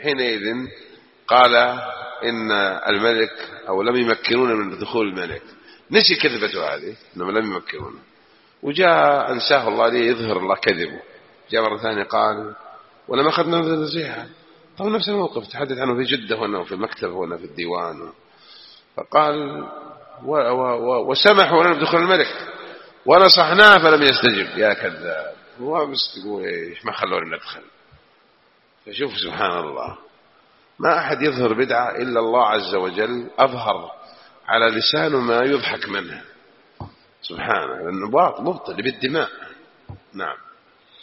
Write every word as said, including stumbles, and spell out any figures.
حينئذ قال إن الملك أو لم يمكنون من دخول الملك، نسي كذبته هذه أنهم لم يمكنون، وجاء أنساه الله ليه يظهر الله كذبه. جاء مرة ثانية قال ولما أخذنا من النصيحة، طبعا نفس الموقف تحدث عنه في جدة هنا وفي المكتب هنا في الديوان، فقال و و وسمحوا لنا بدخول الملك ونصحناه فلم يستجب. يا كذاب، هو بس تقول إيش ما خلونا ندخل. فشوف سبحان الله، ما أحد يظهر بدعة إلا الله عز وجل أظهر على لسانه ما يضحك منه سبحانه، لأنه باطل مبطل بالدماء. نعم.